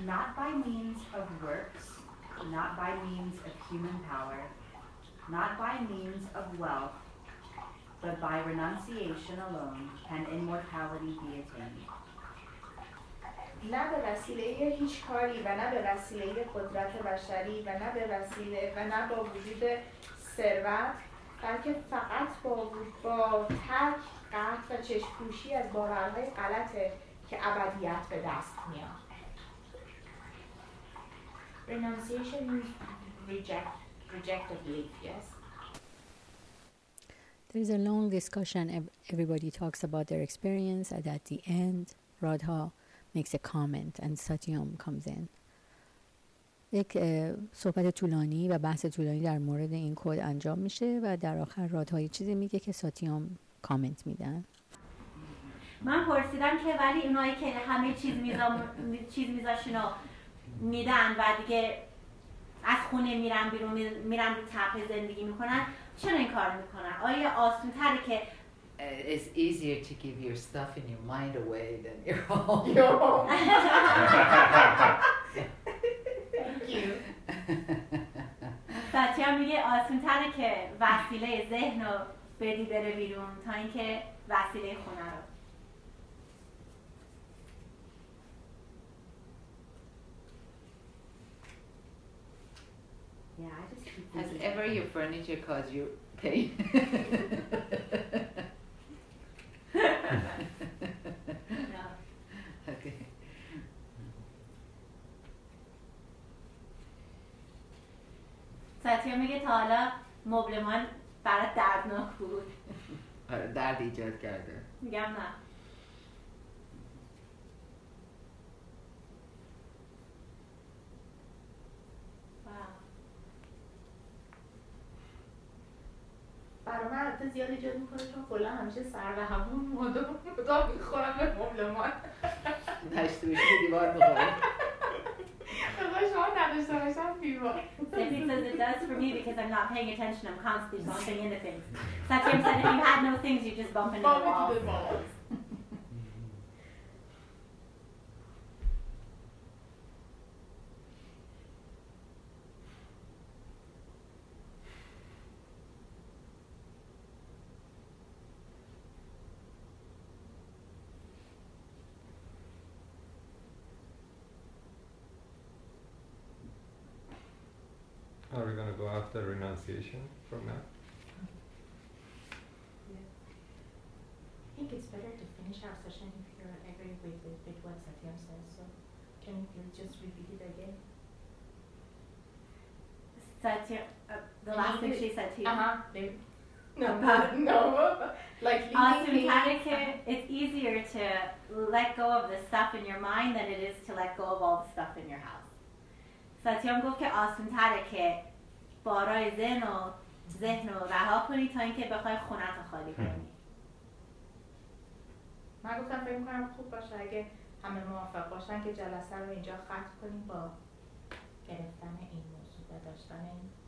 not by means of works, not by means of human power, not by means of wealth, but by renunciation alone can immortality be attained. نه به وسیله هیچ کاری و نه به وسیله قدرت بشری و نه به وسیله و نه با وجود ثروت، بلکه فقط با ترک قطع و چشم‌پوشی از باورهای غلطه که ابدیت به دست میاد. Renunciation means reject a belief, yes? There is a long discussion. Everybody talks about their experience, and at the end, Radha makes a comment and Satyam comes in. یک صحبت طولانی و بحث طولانی در مورد این کد انجام میشه و در آخر رادها یه چیزی میگه که ساتیام کامنت میدن. من پرسیدم که ولی اونایی که همه چیز میذاشینو میدن و دیگه از خونه میرن بیرون، میرن رو تپه زندگی میکنن، چرا این کار میکنن؟ آیا آسون تره که it's easier to give your stuff in your mind away than your home. Thank you. ساتیا میگه آسون تره که وسیله ذهن رو بدی بره بیرون تا اینکه وسیله خونه رو. Yeah, I just keep Has thinking. ever your furniture caused you pain? No. Okay. ساتیا میگه تا حالا مبلمان برات دردناک بود. درد ایجاد کرده. میگم نه. برای من البته زیاد ایجاد میکنه چون کلا همیشه سر و همون مدام میخورم به مبلمان. نشته بشه به دیوار میخوری. خدا شما نداشته باشم دیوار. Sophie says it does for me because I'm not paying attention. I'm constantly bumping into things. Satyam said if you had no things, you just bump into the walls. Are we going to go after renunciation from now? I think it's better to finish our session if you're agree with what Satyam says. So can you just repeat it again? Satyam, the last thing she said to you. No. Like it's easier to let go of the stuff in your mind than it is to let go of all the stuff in your house. ساتیام گفت که آسان تره که بارای ذهن رو رها کنی تا اینکه بخوای خونت رو خالی کنی. من گفتم فکر می‌کنم خوب باشه اگه همه موافق باشن که جلسه رو اینجا ختم کنیم با گرفتن این موضوع و داشتن این